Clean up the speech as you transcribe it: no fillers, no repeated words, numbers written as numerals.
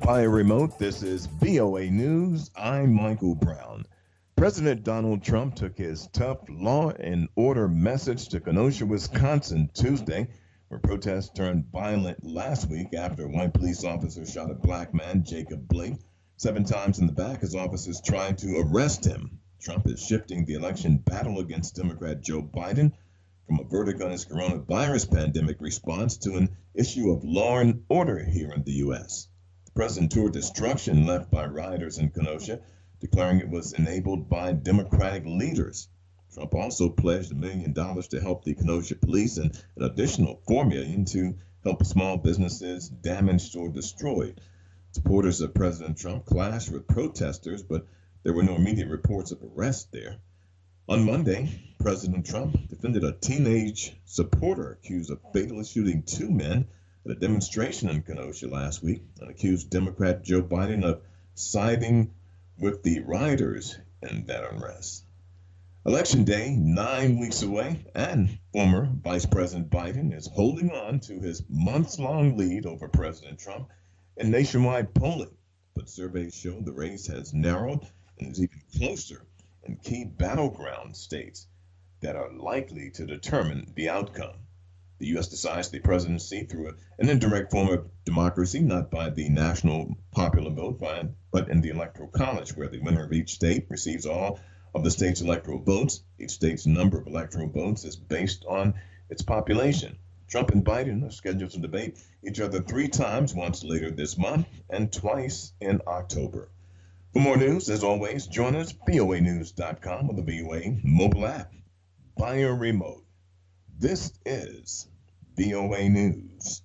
Via remote, this is VOA News. I'm Michael Brown. President Donald Trump took his tough law and order message to Kenosha, Wisconsin Tuesday, where protests turned violent last week after a white police officer shot a black man, Jacob Blake, 7 times in the back as officers tried to arrest him. Trump is shifting the election battle against Democrat Joe Biden from a verdict on his coronavirus pandemic response to an issue of law and order here in the U.S. The president toured destruction left by rioters in Kenosha, declaring it was enabled by Democratic leaders. Trump also pledged $1 million to help the Kenosha police and an additional $4 million to help small businesses damaged or destroyed. Supporters of President Trump clashed with protesters, but there were no immediate reports of arrest there. On Monday, President Trump defended a teenage supporter accused of fatally shooting 2 men at a demonstration in Kenosha last week and accused Democrat Joe Biden of siding with the rioters in that unrest. Election Day, 9 weeks away, and former Vice President Biden is holding on to his months-long lead over President Trump in nationwide polling. But surveys show the race has narrowed and is even closer in key battleground states that are likely to determine the outcome. The U.S. decides the presidency through an indirect form of democracy, not by the national popular vote, but in the Electoral College, where the winner of each state receives all of the state's electoral votes. Each state's number of electoral votes is based on its population. Trump and Biden are scheduled to debate each other 3 times, once later this month and twice in October. For more news, as always, join us, voanews.com, or the VOA mobile app, via remote. This is VOA News.